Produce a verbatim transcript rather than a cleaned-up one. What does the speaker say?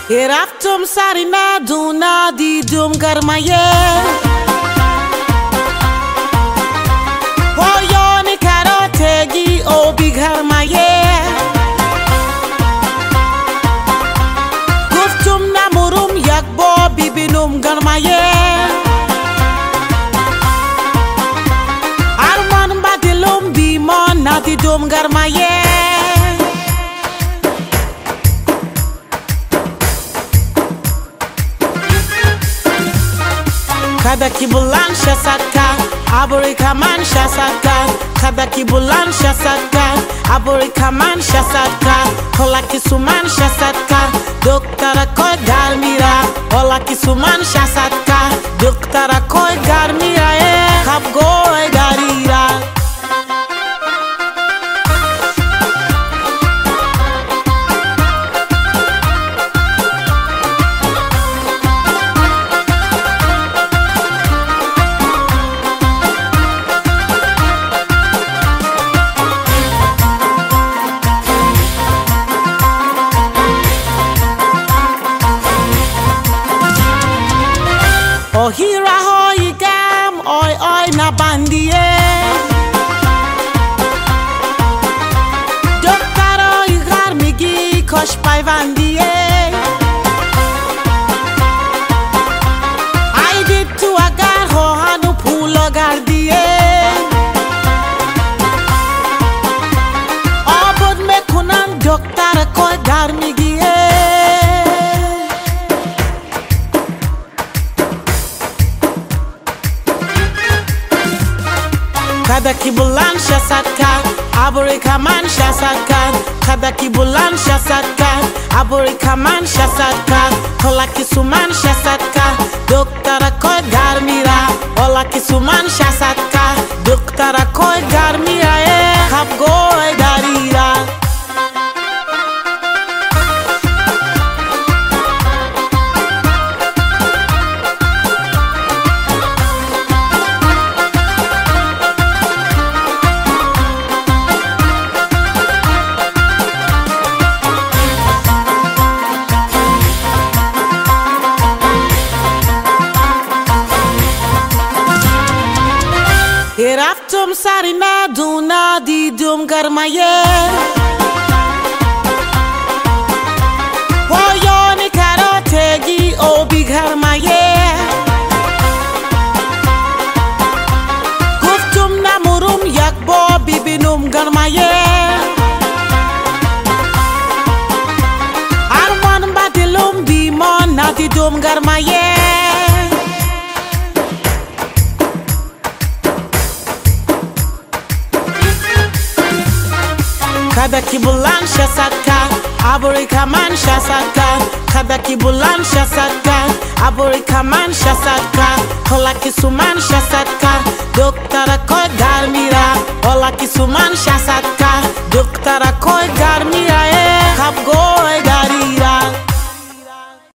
رفتم سری ندونا دیدم گرمایه پایان کراتگی او بی گرمایه گفتم نمورم یک با ببینم گرمایه ارمان با دلم بیمان ندیدم گرمایه Kadaki bulan şasaka, aburi kaman şasaka. Kadaki bulan şasaka, aburi kaman şasaka. Holaki suman şasaka, doktora koy garmira. Holaki suman şasaka, doktora koy garmira. Kap goy garira. اوهی رهایی گم آی آی نبندیه دخترای غر میگی کاش پیوندیه ایدی تو اگر خواهن و پولا گردیه آبود میکنن دختر کای در میگیه Kadaki bulan şasaka, aburi kaman şasaka. Kadaki bulan şasaka, aburi kaman şasaka. Holaki suman şasaka, doktora koy garmira. Holaki suman şasaka, doktora koy garmira. Kap goy garira. رفتم سری ندونا دیدم گرمایه پایان کراتگی او بی گرمایه گفتم نمورم یک با ببینم گرمایه ارمان با دلم بیمان ندیدم گرمایه Kadaki bulan şasaka, aburi kaman şasaka. Kadaki bulan şasaka, aburi kaman şasaka. Holaki suman şasaka, doktora koy garmira. Holaki suman şasaka, doktora koy garmira.